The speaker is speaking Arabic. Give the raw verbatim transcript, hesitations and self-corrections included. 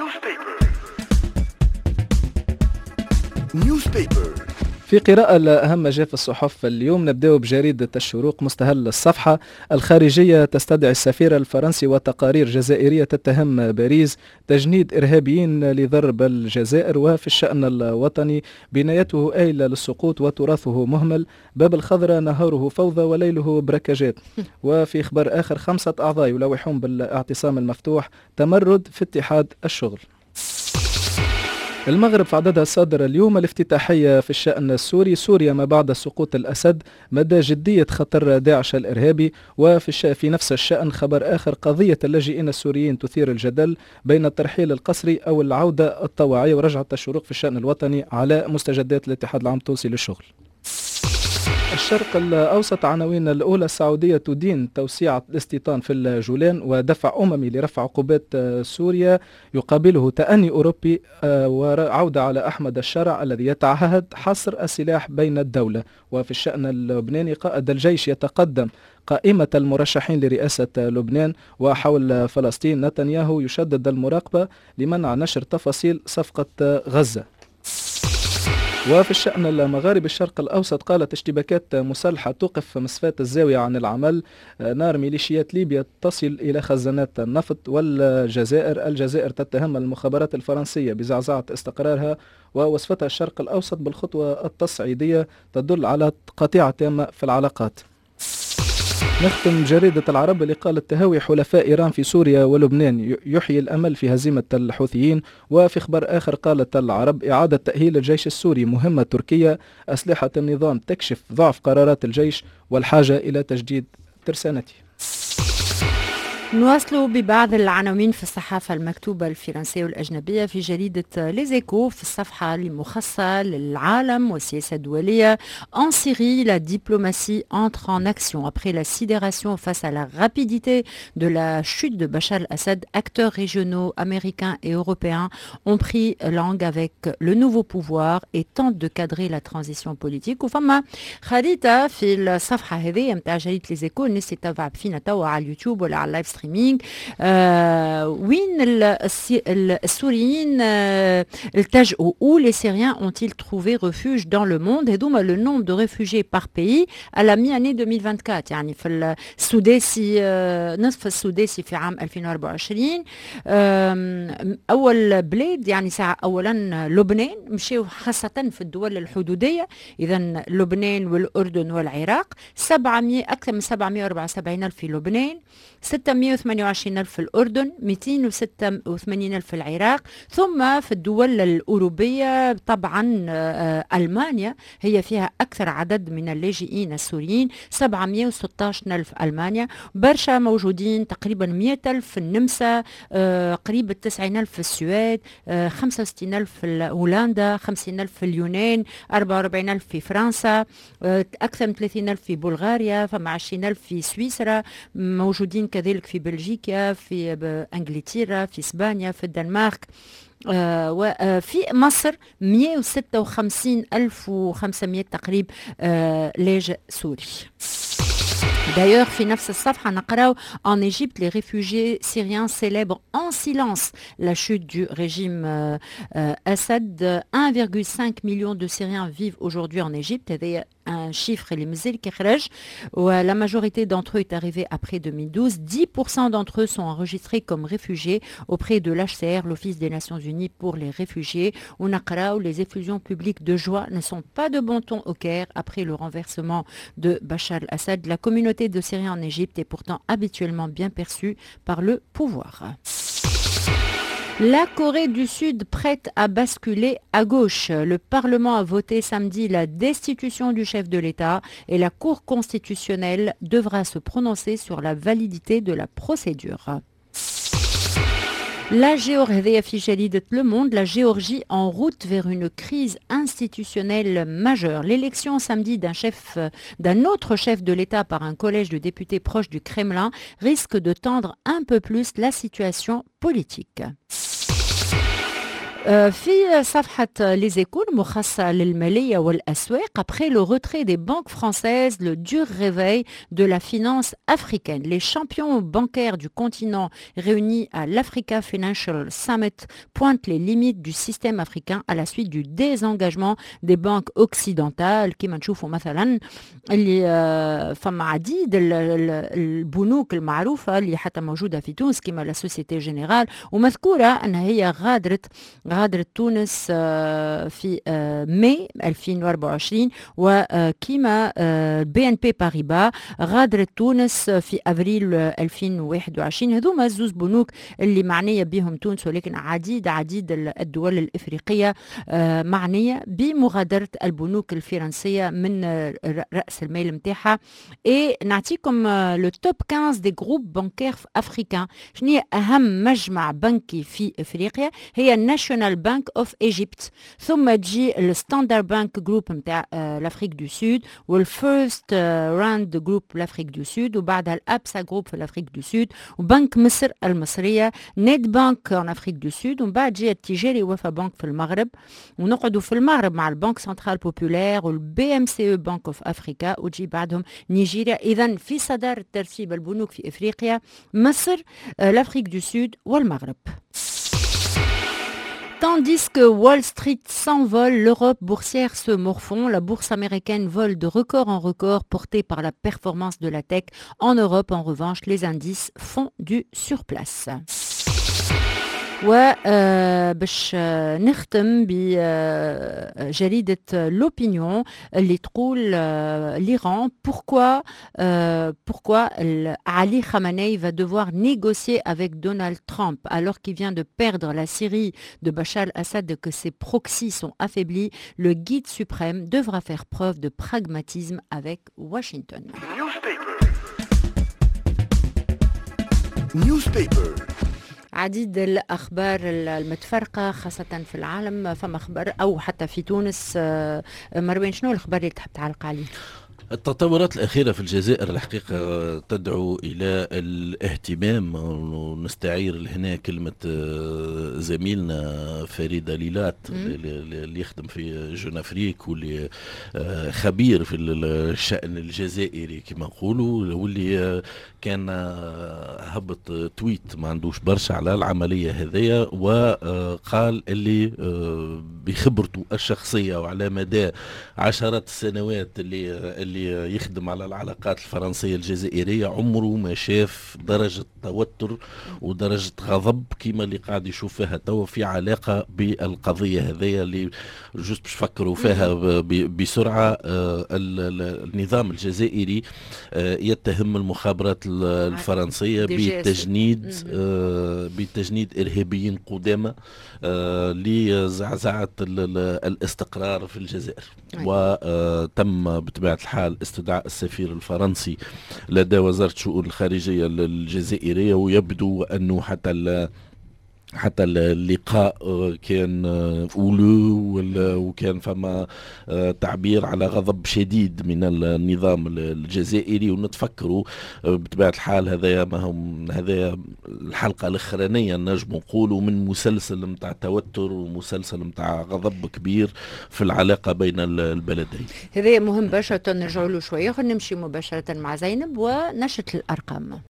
Newspaper. في قراءة لأهم ما جاء في الصحف اليوم نبدأ بجريدة الشروق مستهل الصفحة. الخارجية تستدعي السفير الفرنسي وتقارير جزائرية تتهم باريس تجنيد إرهابيين لضرب الجزائر. وفي الشأن الوطني بنايته آيلة للسقوط وتراثه مهمل، باب الخضراء نهاره فوضى وليله بركجات. وفي خبر آخر خمسة أعضاء يلوحون بالاعتصام المفتوح، تمرد في اتحاد الشغل. المغرب في عددها الصادر اليوم الافتتاحية في الشأن السوري، سوريا ما بعد سقوط الأسد، مدى جدية خطر داعش الإرهابي. وفي في نفس الشأن خبر آخر، قضية اللاجئين السوريين تثير الجدل بين الترحيل القسري أو العودة الطوعية. ورجعت الشروق في الشأن الوطني على مستجدات الاتحاد العام التونسي للشغل. الشرق الأوسط عناوين الأولى، السعودية تدين توسيع الاستيطان في الجولان ودفع أممي لرفع عقوبات سوريا يقابله تأني أوروبي وعودة على أحمد الشرع الذي يتعهد حصر السلاح بين الدولة. وفي الشأن اللبناني قائد الجيش يتقدم قائمة المرشحين لرئاسة لبنان. وحول فلسطين نتنياهو يشدد المراقبة لمنع نشر تفاصيل صفقة غزة. وفي الشأن المغاربي الشرق الأوسط قالت اشتباكات مسلحة توقف مسفات الزاوية عن العمل، نار ميليشيات ليبيا تصل إلى خزانات النفط. والجزائر الجزائر تتهم المخابرات الفرنسية بزعزعة استقرارها، ووصفتها الشرق الأوسط بالخطوة التصعيدية تدل على قطيعة تامة في العلاقات. نختم جريدة العرب اللي قالت تهاوي حلفاء إيران في سوريا ولبنان يحيي الأمل في هزيمة الحوثيين. وفي خبر آخر قالت العرب إعادة تأهيل الجيش السوري مهمة تركية، أسلحة النظام تكشف ضعف قرارات الجيش والحاجة إلى تجديد ترسانته. نواصل ببعض العناوين في الصحافة المكتوبة الفرنسية والأجنبية في جريدة ليزيكو في الصفحة المخصصة للعالم والسياسة الدولية. En Syrie, la diplomatie entre en action. Après la sidération face à la rapidité de la chute de Bachar el-Assad, acteurs régionaux américains et européens ont pris langue avec le nouveau pouvoir et tentent de cadrer la transition politique. وفما خريطة في الصفحة هذه متاع جريدة ليزيكو، الناس تتابع فينا توا على اليوتيوب ولا على اللايف ستريم. Euh, وين السوريين التجؤوا où les Syriens ont-ils trouvé refuge dans le monde. هذوما le nombre de réfugiés par pays à la mi-année deux mille vingt-quatre، يعني في السداسي نصف السداسي في عام ألفين وأربعة وعشرين. أول بلاد يعني ساعة أولا لبنان، مشيوا خاصة في الدول الحدودية، إذا لبنان والأردن والعراق. سبعمائة أكثر من سبعمائة وأربعة وسبعين ألف في لبنان، ستمائة وثمانية وعشرين ألف في الأردن، مئتين وستة وثمانين ألف في العراق. ثم في الدول الأوروبية طبعا ألمانيا هي فيها أكثر عدد من اللاجئين السوريين، سبعمائة وستة عشر ألف ألمانيا. برشا موجودين تقريبا مئة ألف في النمسا، قريب تسعين ألف في السويد، خمسة وستين ألف في هولندا، خمسين ألف في اليونان، أربعة وأربعين ألف في فرنسا، أكثر من ثلاثين ألف في بلغاريا، فما عشرين ألف في سويسرا، موجودين كذلك في بلجيكا، في انجلترا، في اسبانيا، في الدنمارك. آه وفي مصر مئة وستة وخمسين ألف وخمسمائة تقريبا آه لاجئ سوري. D'ailleurs, في نفس الصفحة نقرأ en Égypte, les réfugiés syriens célèbrent en silence la chute du régime euh, euh, Assad. un virgule cinq million de Syriens vivent aujourd'hui en Égypte. هذا un chiffre اللي مازال كيخرج، ولا majorité d'entre eux est arrivée après deux mille douze. dix pour cent d'entre eux sont enregistrés comme réfugiés auprès de l'H C R, l'Office des Nations Unies pour les réfugiés. ونقرأ les effusions publiques de joie ne sont pas de bon ton au Caire après le renversement de Bachar el-Assad. La communauté de Syriens en Égypte est pourtant habituellement bien perçue par le pouvoir. La Corée du Sud prête à basculer à gauche. Le Parlement a voté samedi la destitution du chef de l'État et la Cour constitutionnelle devra se prononcer sur la validité de la procédure. La Géorgie, Le Monde, la Géorgie en route vers une crise institutionnelle majeure. L'élection samedi d'un chef, d'un autre chef de l'État par un collège de députés proches du Kremlin risque de tendre un peu plus la situation politique. Euh, في صفحة Les Échos المخصصة للمالية والأسواق. Après le retrait des banques françaises, le dur réveil de la finance africaine. Les champions bancaires du continent réunis à l'Africa Financial Summit pointent les limites du système africain à la suite du désengagement des banques occidentales. كما نشوفوا مثلا اللي آه، فما عديد ال- ال- البنوك المعروفة اللي حتى موجودة في تونس كما لا سوسيتي جينيرال، ومذكورة أنها هي غادرت غادرت تونس آه، في آه، ماي ألفين وأربعة وعشرين، وكيما بي ان بي باريبا غادرت تونس في افريل آه، ألفين وواحد وعشرين. هذوما زوز بنوك اللي معنيه بهم تونس، ولكن عديد عديد ال- الدول الافريقيه آه، معنيه بمغادره البنوك الفرنسيه من آه، ر- راس المال نتاعها. اي نعطيكم آه، لو توب خمسة دي جروب بانكير افريكان. شنو هي اهم مجمع بنكي في افريقيا؟ هي الناشونال بانك اوف ايجيبت، ثم تجي الستاندرد بانك جروب نتاع الافريك دو سود، والفيرست راند جروب الافريك دو سود، وبعدها الابسا جروب في الافريك دو سود، وبنك مصر المصريه، نيد بانك ان افريك دو سود، ومن بعد جي التجاري وفا بانك في المغرب، ونقعدوا في المغرب مع البنك سنترال بوبولير والبي ام سي او بانك اوف افريكا، وتجي بعدهم نيجيريا. اذا في صداره ترتيب البنوك في افريقيا مصر، آه، الافريك دو سود والمغرب. Tandis que Wall Street s'envole, l'Europe boursière se morfond. La bourse américaine vole de record en record, portée par la performance de la tech. En Europe, en revanche, les indices font du surplace. وباش نختم بجريدة لوبينيون اللي تقول آه، l'Iran pourquoi euh, pourquoi le- Ali Khamenei va devoir négocier avec Donald Trump alors qu'il vient de perdre la Syrie de Bachar al-Assad et que ses proxys sont affaiblis. Le guide suprême devra faire preuve de pragmatisme avec Washington. Newspaper. عديد الأخبار المتفرقة خاصة في العالم، فما أخبار أو حتى في تونس. آه، مروان، شنو الأخبار اللي تحب تعلق عليه؟ التطورات الأخيرة في الجزائر الحقيقة تدعو إلى الاهتمام، ونستعير هنا كلمة آه، زميلنا فريد ليلات اللي اللي يخدم في جون أفريك، واللي آه، خبير في الشأن الجزائري كما نقولوا، واللي آه، كان آه، هبط تويت ما عندوش برشا على العملية هذية، وقال اللي آه، بخبرته الشخصية وعلى مدى عشرات السنوات اللي اللي يخدم على العلاقات الفرنسية الجزائرية عمره ما شاف درجة توتر ودرجة غضب كما اللي قاعد يشوف فيها توا في علاقة بالقضية هذية اللي جوست باش فكروا فيها ب- بسرعة. آه، ال- ال- النظام الجزائري آه، يتهم المخابرات ال- الفرنسية دي جي اس. بتجنيد آه، بتجنيد إرهابيين قدامى آه، لزعزعة ال- ال- الاستقرار في الجزائر. أيوة. وتم بطبيعة الحال استدعاء السفير الفرنسي لدى وزارة الشؤون الخارجية الجزائرية، ويبدو أنه حتى ال- حتى اللقاء آه، كان آه، أولو، وال- وكان فما آه، تعبير على غضب شديد من النظام الجزائري. ونتفكروا آه، بطبيعة الحال هذا ما هم هذا الحلقة الأخرانية نجم نقولوا من مسلسل متاع توتر ومسلسل متاع غضب كبير في العلاقة بين ال- البلدين. هذا مهم برشا، نرجعوا له شوية. خلينا نمشي مباشرة مع زينب ونشرة الأرقام.